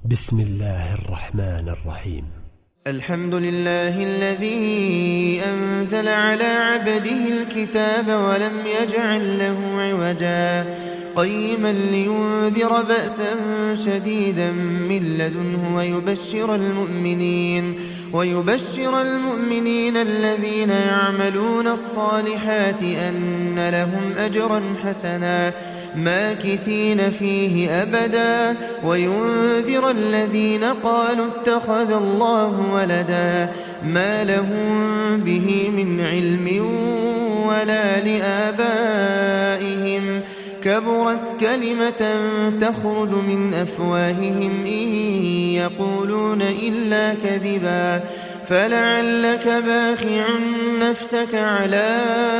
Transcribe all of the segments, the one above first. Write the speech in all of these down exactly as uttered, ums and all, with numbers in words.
بسم الله الرحمن الرحيم. الحمد لله الذي أنزل على عبده الكتاب ولم يجعل له عوجا قيما لينذر بأسا شديدا من لدنه ويبشر المؤمنين ويبشر المؤمنين الذين يعملون الصالحات أن لهم أجرا حسنا ماكثين فيه أبدا وينذر الذين قالوا اتخذ الله ولدا ما لهم به من علم ولا لآبائهم كبرت كلمة تخرج من أفواههم إن يقولون إلا كذبا فلعلك باخع نفسك على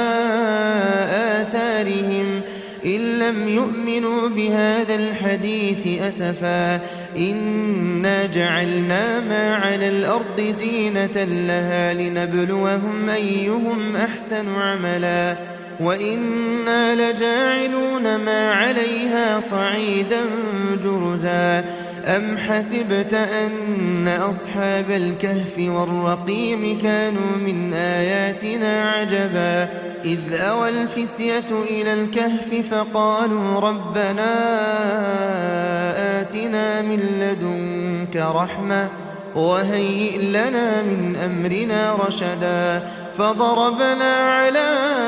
آثارهم إن لم يؤمنوا بهذا الحديث أسفا إنا جعلنا ما على الأرض زينة لها لنبلوهم أيهم أحسن عملا وإنا لجاعلون ما عليها صعيدا جرزا أم حسبت أن أصحاب الكهف والرقيم كانوا من آياتنا عجبا إذ أوى الفتية إلى الكهف فقالوا ربنا آتنا من لدنك رحمة وهيئ لنا من أمرنا رشدا فضربنا على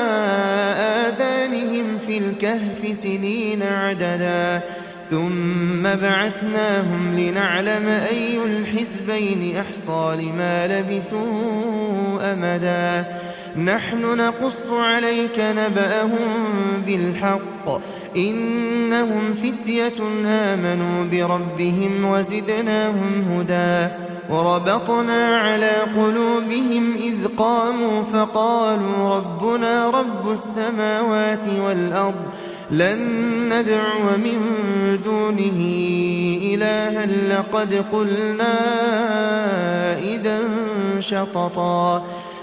آذانهم في الكهف سنين عددا ثم بعثناهم لنعلم أي الحزبين أحصى لما لبثوا أمدا نحن نقص عليك نبأهم بالحق إنهم فتية آمنوا بربهم وزدناهم هدى وربطنا على قلوبهم إذ قاموا فقالوا ربنا رب السماوات والأرض لن ندعو من دونه إلها لقد قلنا إذا شططا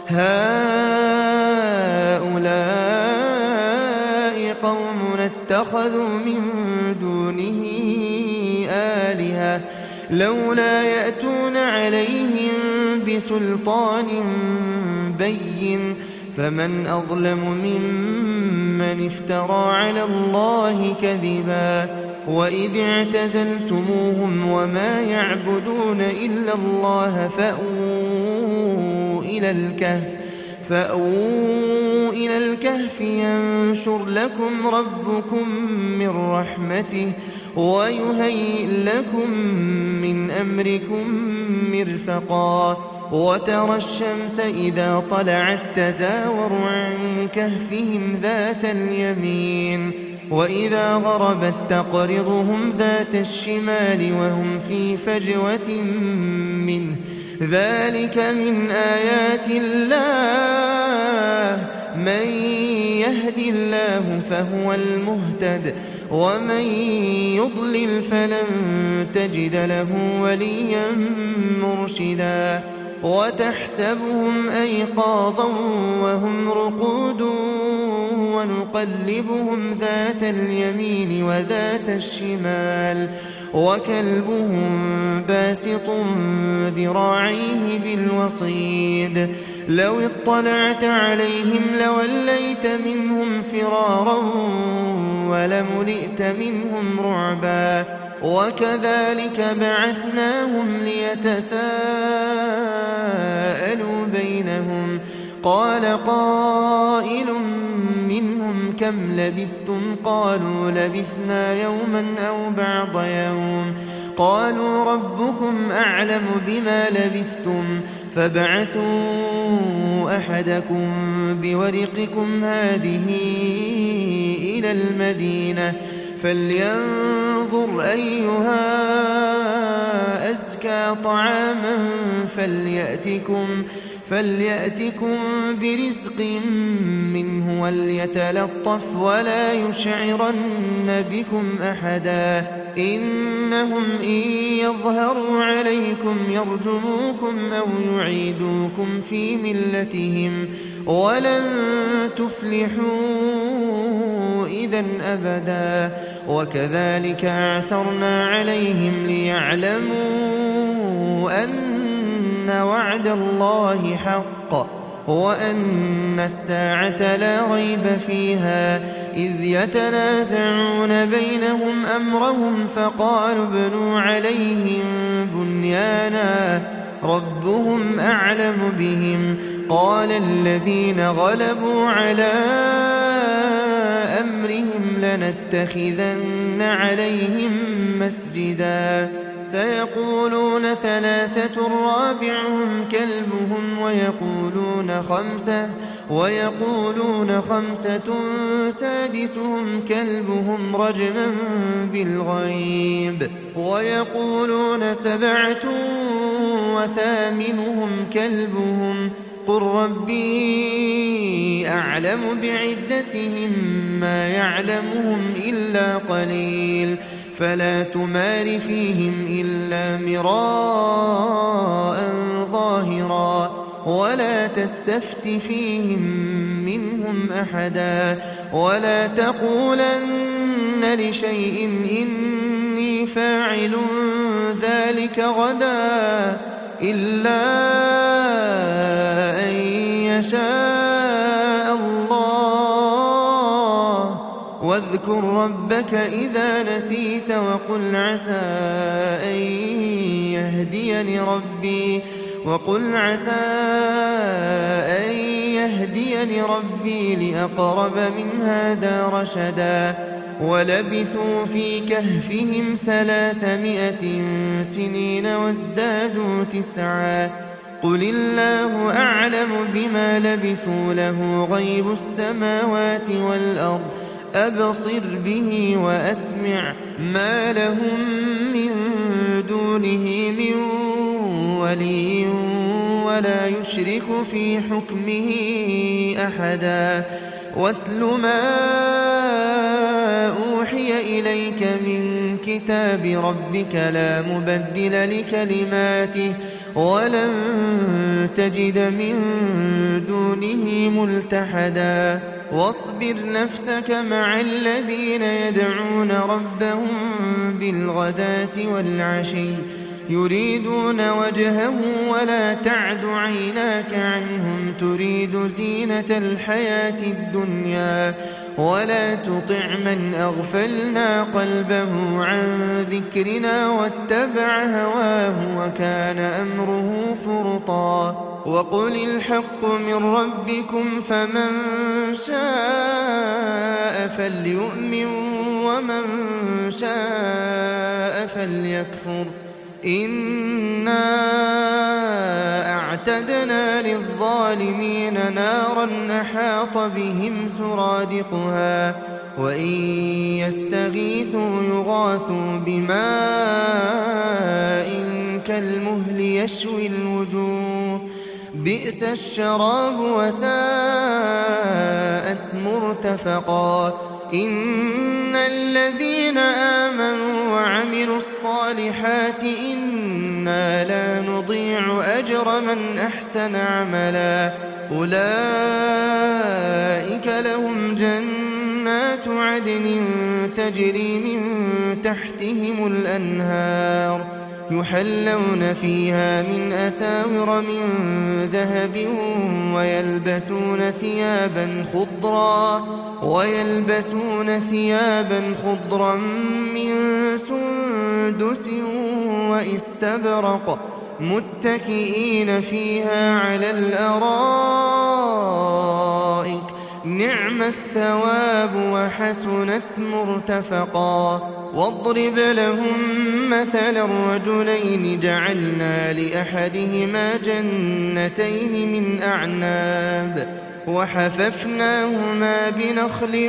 هؤلاء قومنا اتخذوا من دونه آلهة لولا يأتون عليهم بسلطان بين فمن أظلم ممن افترى على الله كذبا وإذ اعتزلتموهم وما يعبدون إلا الله فأووا إلى الكهف فأووا إلى الكهف ينشر لكم ربكم من رحمته ويهيئ لكم من أمركم مرفقا وترى الشمس إذا طلعت تزاور عن كهفهم ذات اليمين وإذا غربت تقرضهم ذات الشمال وهم في فجوة منه ذلك من آيات الله من يهد الله فهو المهتد ومن يضلل فلن تجد له وليا مرشدا وتحسبهم أيقاظا وهم رقود ونقلبهم ذات اليمين وذات الشمال وكلبهم باسط ذراعيه بالوصيد لو اطلعت عليهم لوليت منهم فرارا ولملئت منهم رعبا وكذلك بعثناهم ليتساءلوا بينهم قال قائل منهم كم لبثتم قالوا لبثنا يوما أو بعض يوم قالوا ربكم أعلم بما لبثتم فابعثوا أحدكم بورقكم هذه إلى المدينة فلينظر أيها أزكى طعاما فليأتكم فليأتكم برزق منه وليتلطف ولا يشعرن بكم أحدا إنهم إن يظهروا عليكم يرجموكم أو يعيدوكم في ملتهم ولن تفلحوا إذا أبدا وكذلك أعثرنا عليهم ليعلموا أن وعد الله حق وأن الساعة لا ريب فيها إذ يتنازعون بينهم أمرهم فقالوا ابنوا عليهم بنيانا ربهم أعلم بهم قال الذين غلبوا على أمرهم لنتخذن عليهم مسجدا سيقولون ثلاثة رابعهم كلبهم ويقولون خمسة ويقولون خمسة سادسهم كلبهم رجما بالغيب ويقولون سبعة وثامنهم كلبهم قل ربي أعلم بعدتهم ما يعلمهم إلا قليل فلا تمار فيهم إلا مراء ظاهرا ولا تستفت فيهم منهم أحدا ولا تقولن لشيء إني فاعل ذلك غدا إلا أن يشاء الله واذكر ربك إذا نسيت وقل عسى أن يهديني ربي وقل عسى أن يهديني ربي لأقرب من هذا رشدا ولبثوا في كهفهم ثلاثمائة سنين وازدادوا تسعا قل الله أعلم بما لبثوا له غيب السماوات والأرض أبصر به وأسمع ما لهم من دونه من ولي ولا يشرك في حكمه أحدا واتل ما أوحي إليك من كتاب ربك لا مبدل لكلماته ولن تجد من دونه ملتحدا واصبر نفسك مع الذين يدعون ربهم بالغداة والعشي يريدون وجهه ولا تعد عيناك عنهم تريد زينة الحياة الدنيا ولا تطع من أغفلنا قلبه عن ذكرنا واتبع هواه وكان أمره فرطا وقل الحق من ربكم فمن شاء فليؤمن ومن شاء فليكفر إنا أعتدنا للظالمين نارا أحاط بهم سرادقها وإن يستغيثوا يغاثوا بماء كالمهل يشوي الوجوه بئس الشراب وساءت مرتفقا إن الذين آمنوا وعملوا الصالحات إنا لا نضيع أجر من أحسن عملا أولئك لهم جنات عدن تجري من تحتهم الأنهار يحلون فيها من أساور من ذهب ويلبسون ثيابا خضرا ويلبسون ثيابا خضرا من سندس واستبرق متكئين فيها على الأرائك نعم الثواب وحسنت مرتفقا واضرب لهم مثل الرجلين جعلنا لأحدهما جنتين من أعناب وحففناهما بنخل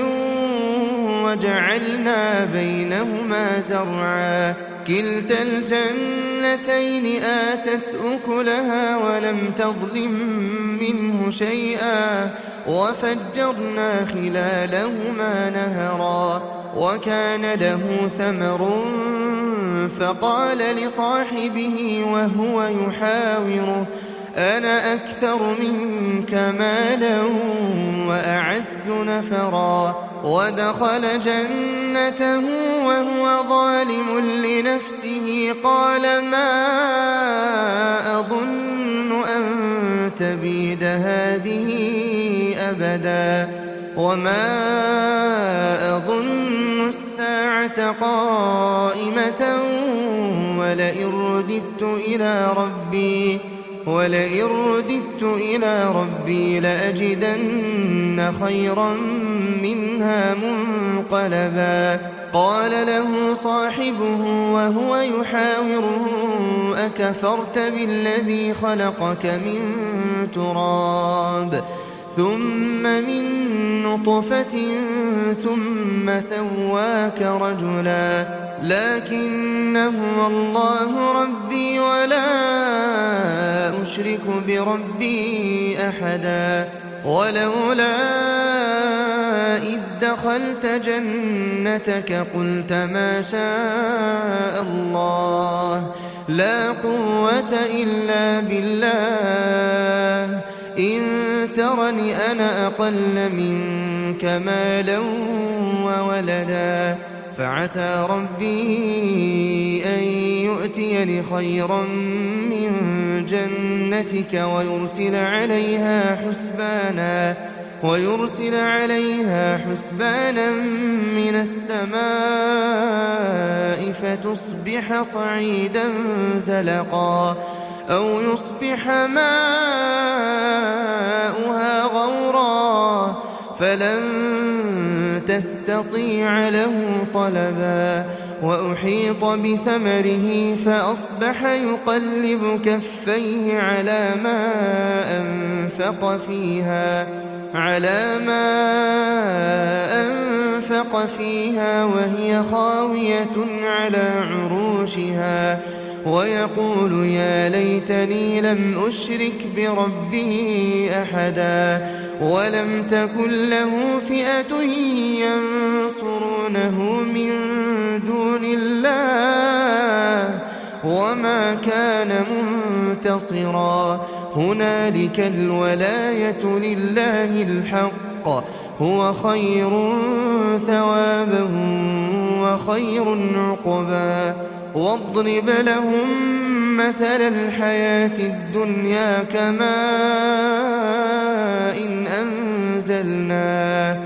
وجعلنا بينهما زرعا كلتا الجنتين آتت أكلها ولم تظلم منه شيئا وفجرنا خلالهما نهرا وكان له ثمر فقال لصاحبه وهو يحاوره أنا أكثر منك مالا وأعز نفرا ودخل جنته وهو ظالم لنفسه قال ما أظن أن تبيد هذه أبدا وما أظن الساعة قائمة ولئن رددت إلى ربي ولئن رددت إلى ربي لأجدن خيرا منها منقلبا قال له صاحبه وهو يحاوره أكفرت بالذي خلقك من تراب ثم من نطفة ثم سواك رجلا لكن هو الله ربي ولا أشرك بربي أحدا ولولا إذ دخلت جنتك قلت ما شاء الله لا قوة إلا بالله إن ترني أنا أقل منك مالا وولدا فعسى ربي أن يؤتيني خيرا من جنتك ويرسل عليها حسبانا ويرسل عليها حسبانا من السماء فتصبح صعيدا زلقا أو يصبح ماؤها غورا فلن تستطيع له طلبا وأحيط بثمره فأصبح يقلب كفيه على ما أنفق فيها على ما أنفق فيها وهي خاوية على عروشها ويقول يا ليتني لم أشرك بربي أحدا ولم تكن له فئة ينصرونه من دون الله وما كان منتصرا هنالك الولاية لله الحق هو خير ثوابا وخير عقبا واضرب لهم مثل الحياة الدنيا كماء إن أنزلناه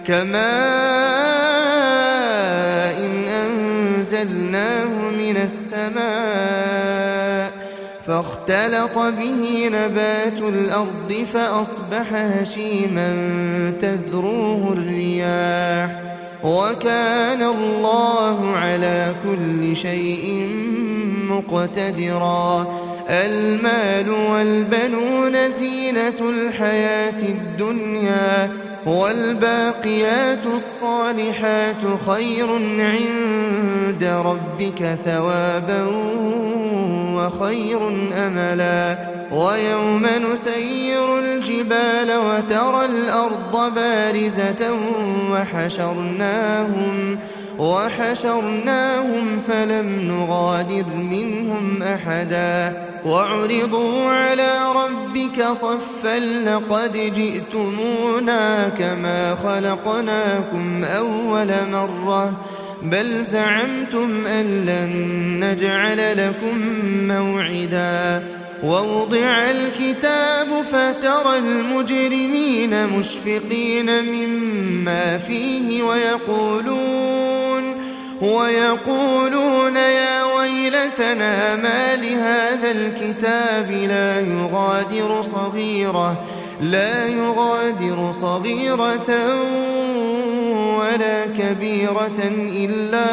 كماء إن أنزلناه من السماء فاختلط به نبات الأرض فأصبح هشيما تذروه الرياح وكان الله على كل شيء مقتدرا المال والبنون زينة الحياة الدنيا والباقيات الصالحات خير عند ربك ثوابا وخير أملا ويوم نسير الجبال وترى الأرض بارزة وحشرناهم وحشرناهم فلم نغادر منهم أحدا وعرضوا على ربك صفا لقد جئتمونا كما خلقناكم أول مرة بل زعمتم أن لن نجعل لكم موعدا ووضع الكتاب فترى المجرمين مشفقين مما فيه ويقولون ويقولون يا ويلتنا ما لهذا الكتاب لا يغادر صغيرة لا يغادر صغيرة ولا كبيرة إلا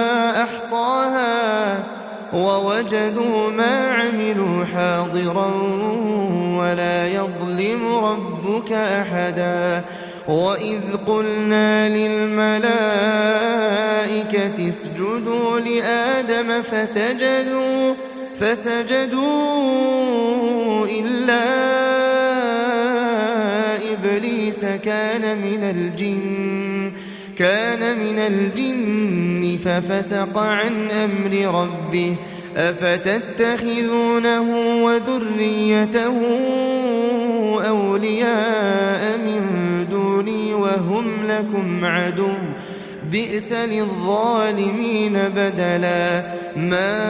أحصاها ووجدوا ما عملوا حاضرا ولا يظلم ربك أحدا وإذ قلنا للملائكة اسجدوا لآدم فسجدوا فسجدوا إلا إبليس كان من الجن كان من الجن ففسق عن أمر ربه أفتتخذونه وذريته أولياء من دوني وهم لكم عدو بئس للظالمين بدلا ما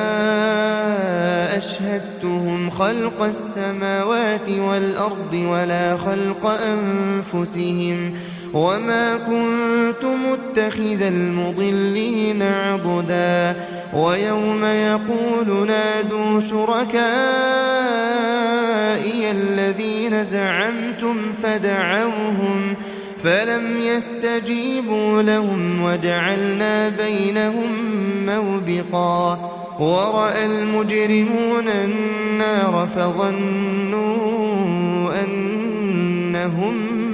أشهدتهم خلق السماوات والأرض ولا خلق أنفسهم وما كنت متخذ المضلين عضدا ويوم يقول نادوا شركائي الذين زعمتم فدعوهم فلم يستجيبوا لهم وجعلنا بينهم موبقا ورأى المجرمون النار فظنوا أنهم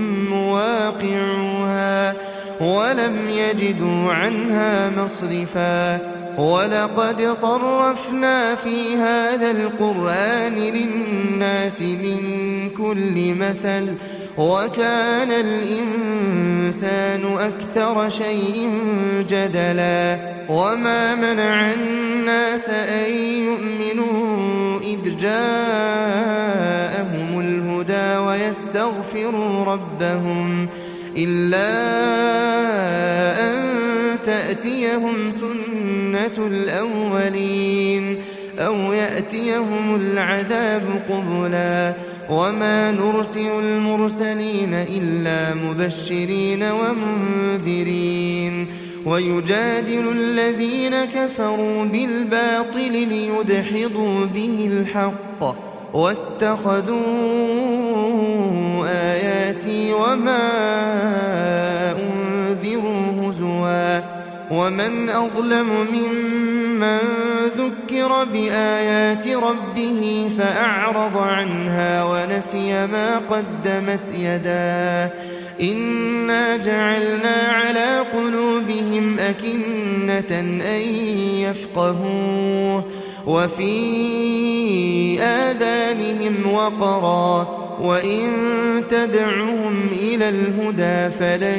مواقعوها ولم يجدوا عنها مصرفا ولقد صرفنا في هذا القرآن للناس من كل مثل وكان الإنسان أكثر شيء جدلا وما منع الناس أن يؤمنوا إذ جاءهم الهدى ويستغفروا ربهم إلا أن تأتيهم سنة الأولين أو يأتيهم العذاب قبلا وما نرسل المرسلين إلا مبشرين ومنذرين ويجادل الذين كفروا بالباطل ليدحضوا به الحق واتخذوا آياتي وما أنذروا هزوا ومن أظلم ممن ذكر بآيات ربه فأعرض عنها ونسي ما قدمت يداه إنا جعلنا على قلوبهم أكنة أن يفقهوه وفي آذانهم وقرا وإن تدعهم إلى الهدى فلن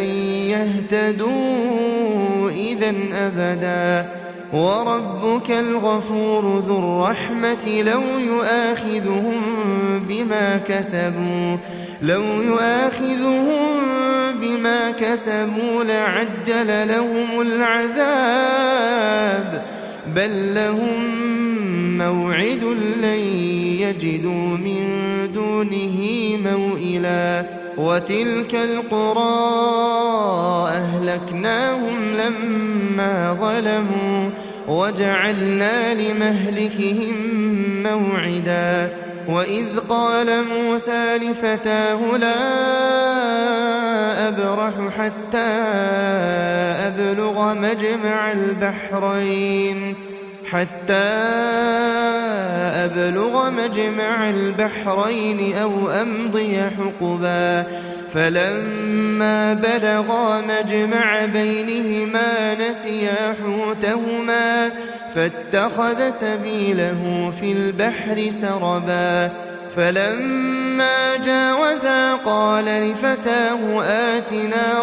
يهتدوا إذا أبدا وربك الغفور ذو الرحمة لو يؤاخذهم بما كسبوا لو يؤاخذهم بما كسبوا لعجل لهم العذاب بل لهم موعد لن يجدوا من دونه موئلا وتلك القرى أهلكناهم لما ظلموا وجعلنا لمهلكهم موعدا وإذ قال موسى لفتاه لا أبرح حتى أبلغ مجمع البحرين حتى أبلغ مجمع البحرين أو أمضي حقبا فلما بلغا مجمع بينهما نسيا حوتهما فاتخذ سبيله في البحر سربا فلما جاوزا قال لفتاه آتنا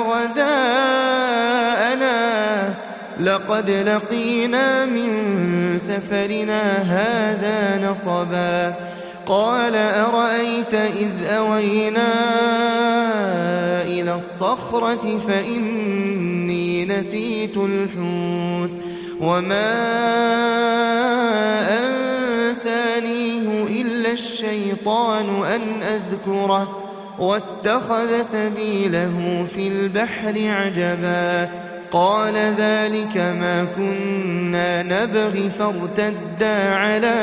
غداءنا لقد لقينا من سفرنا هذا نصبا قال أرأيت إذ أوينا إلى الصخرة فإني نسيت الحوت وما أنسانيه إلا الشيطان أن أذكره واتخذ سبيله في البحر عجبا قال ذلك ما كنا نبغي فارتدا على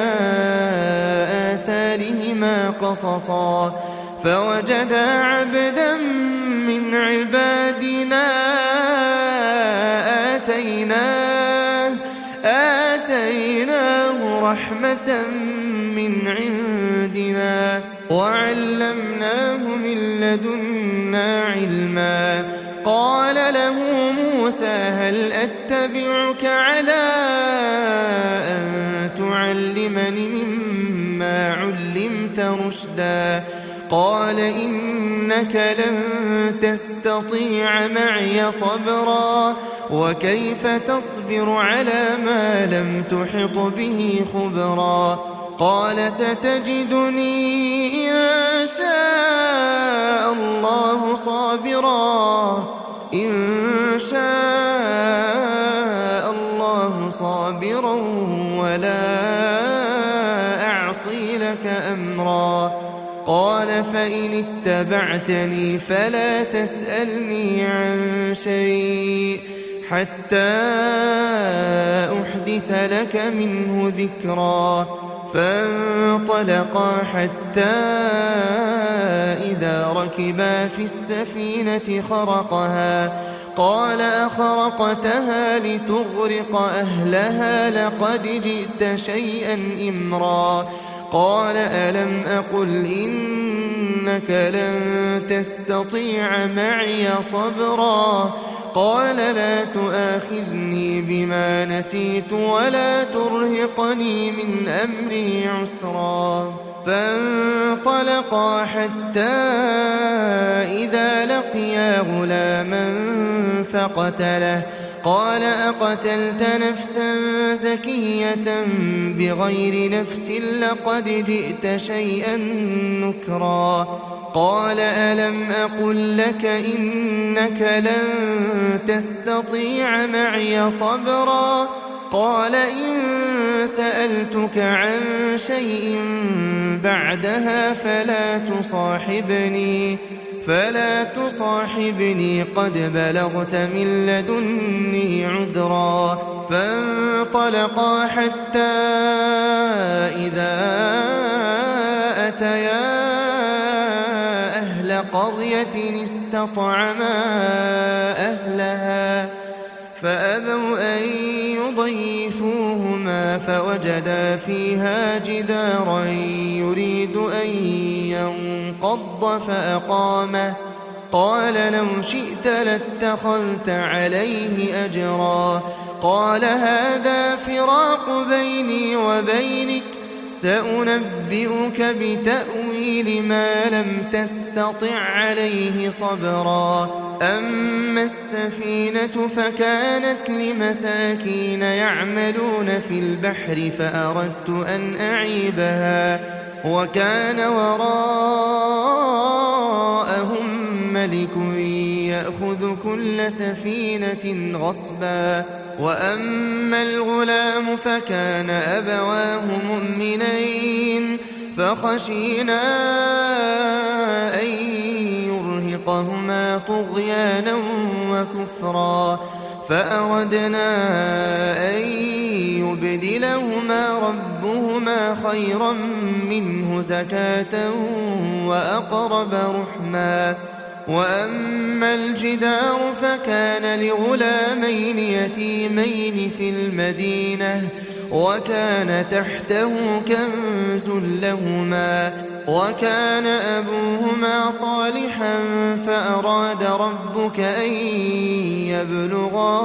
آثارهما قصصا فوجدا عبدا من عبادنا آتيناه آتيناه رحمة من عندنا وعلمناه من لدنا علما قال له موسى هل أتبعك على أن تعلمني مما علمت رشدا قال إنك لن تستطيع معي صبرا وكيف تصبر على ما لم تحط به خبرا قال ستجدني إن شاء الله صابرا إن شاء الله صابرا ولا أعصي لك أمرا قال فإن اتبعتني فلا تسألني عن شيء حتى أحدث لك منه ذكرا فانطلقا حتى إذا ركبا في السفينة خرقها قال أخرقتها لتغرق أهلها لقد جئت شيئا إمرا قال ألم أقل إنك لن تستطيع معي صبرا قال لا تؤاخذني بما نسيت ولا ترهقني من أمري عسرا فانطلقا حتى إذا لقيا غلاما فقتله قال أقتلت نفسا زكية بغير نفس لقد جئت شيئا نكرا قال ألم أقل لك إنك لن تستطيع معي صبرا قال إن سألتك عن شيء بعدها فلا تصاحبني فلا تصاحبني قد بلغت من لدني عذرا فانطلقا حتى إذا أتيا أهل قرية استطعما أهلها فأبوا أن يضيفوهما فوجدا فيها جدارا يريد أن ينقض فأقامه قال لو شئت لاتخذت عليه أجرا قال هذا فراق بيني وبينك سأنبئك بتأويل ما لم تستطع عليه صبرا أما السفينة فكانت لمساكين يعملون في البحر فأردت أن أعيبها وكان وراءهم ملك يأخذ كل سفينة غصبا وأما الغلام فكان أبواه مؤمنين فخشينا أن يرهقهما طغيانا وكفرا فأردنا أن يبدلهما ربهما خيرا منه زكاة وأقرب رحما وأما الجدار فكان لغلامين يتيمين في المدينة وكان تحته كنز لهما وكان أبوهما صالحا فأراد ربك أن يبلغا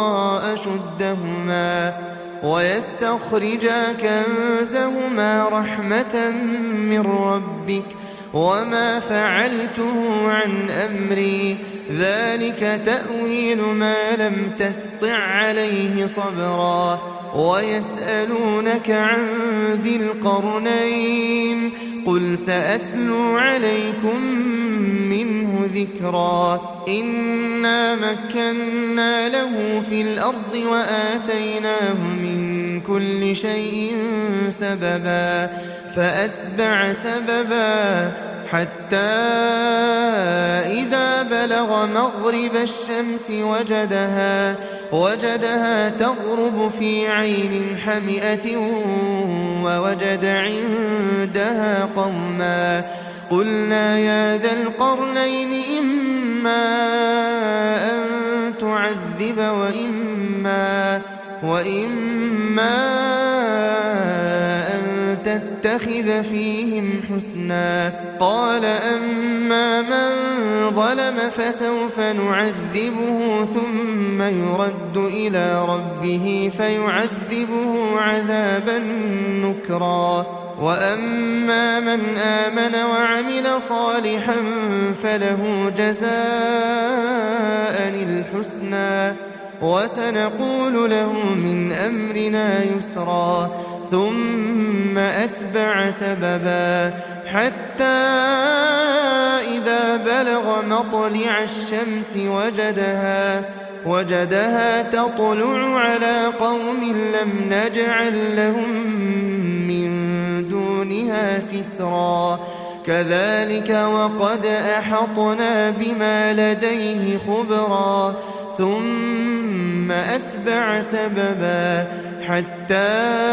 أشدهما ويستخرجا كنزهما رحمة من ربك وما فعلته عن أمري ذلك تأويل ما لم تسطع عليه صبرا ويسألونك عن ذي القرنين قل سأتلو عليكم منه ذكرا إنا مكنا له في الأرض وآتيناه من كل شيء سببا فأتبع سببا حتى إذا بلغ مغرب الشمس وجدها وجدها تغرب في عين حمئة ووجد عندها قوما قلنا يا ذا القرنين إما أن تعذب وإما وإما أن تتخذ فيهم حسنا قال أما من ظلم فسوف نعذبه ثم يرد إلى ربه فيعذبه عذابا نكرا وأما من آمن وعمل صالحا فله جزاء الحسنى وسنقول له من أمرنا يسرا ثم أتبع سببا حتى إذا بلغ مطلع الشمس وجدها وجدها تطلع على قوم لم نجعل لهم من دونها سترا كذلك وقد أحطنا بما لديه خبرا ثم أتبع سببا حتى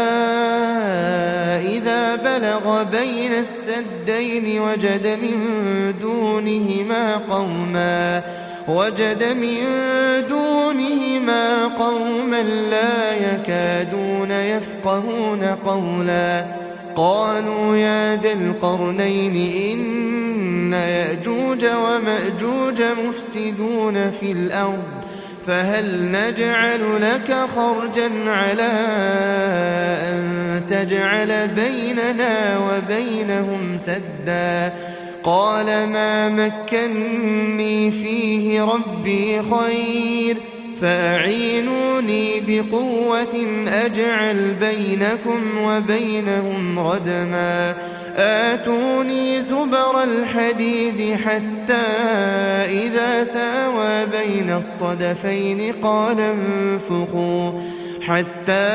إذا بلغ بين السدين وجد من دونهما قوما وجد من دونهما قوما لا يكادون يفقهون قولا قالوا يا ذا القرنين إن يأجوج ومأجوج مفسدون في الأرض فهل نجعل لك خرجا على أن تجعل بيننا وبينهم سدا قال ما مكنني فيه ربي خير فأعينوني بقوة أجعل بينكم وبينهم ردما آتوني زبر الحديد حتى إذا ساوى بين الصدفين قال انفخوا حتى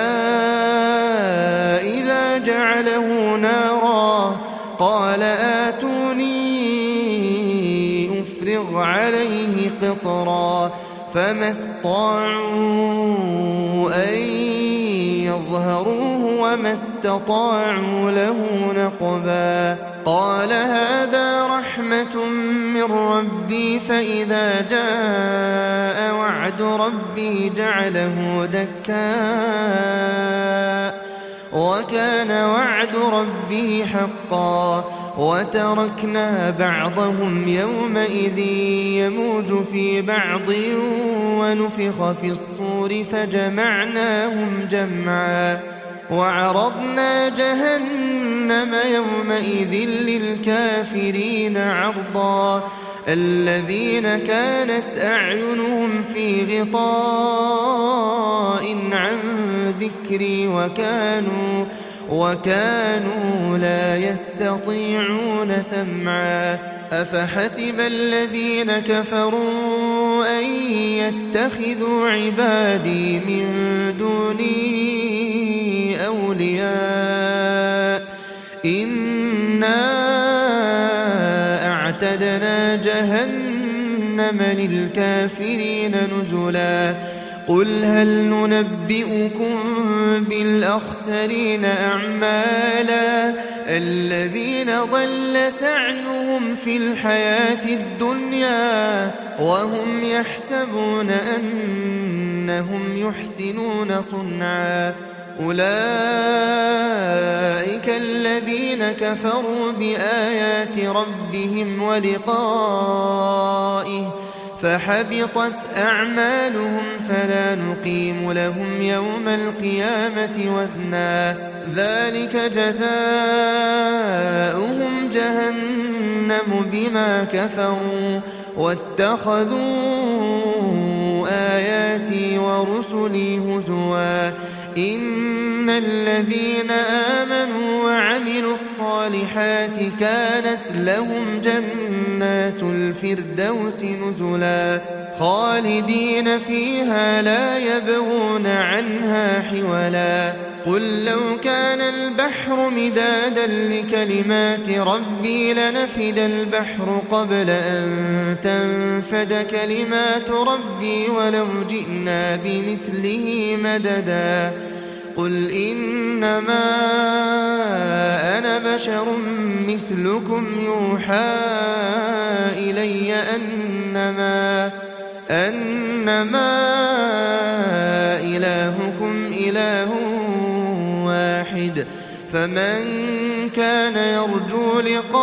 إذا جعله نارا قال آتوني أفرغ عليه قطرا فما استطاعوا أن يظهروه وما استطاعوا له نقبا قال هذا رحمة من ربي فإذا جاء وعد ربي جعله دكاء وكان وعد ربه حقا وتركنا بعضهم يومئذ يموج في بعض ونفخ في الصور فجمعناهم جمعا وعرضنا جهنم يومئذ للكافرين عرضا الذين كانت أعينهم في غطاء عن ذكري وكانوا وكانوا لا يستطيعون سمعا أفحسب الذين كفروا أن يتخذوا عبادي من دوني أولياء إنا أعتدنا جهنم للكافرين نزلا قل هل ننبئكم بالأخسرين أعمالا الذين ضل سعيهم في الحياة الدنيا وهم يحسبون أنهم يحسنون صنعا أولئك الذين كفروا بآيات ربهم ولقائه فحبطت أعمالهم فلا نقيم لهم يوم القيامة وزنا ذلك جزاؤهم جهنم بما كفروا واتخذوا آياتي ورسلي هزوا إن الذين آمنوا وعملوا الصالحات كانت لهم جنات الفردوس نزلا خالدين فيها لا يبغون عنها حولا قل لو كان البحر مدادا لكلمات ربي لنفد البحر قبل أن تنفد كلمات ربي ولو جئنا بمثله مددا قل إنما أنا بشر مثلكم يوحى إلي أنما أنما إلهكم إله واحد فمن كان يرجو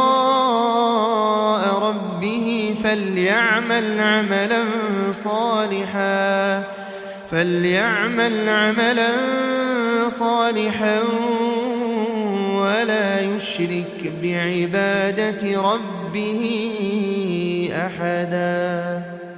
لقاء ربه فليعمل عملا صالحا فليعمل عملا صالحا ولا يشرك بعبادة ربه أحدا.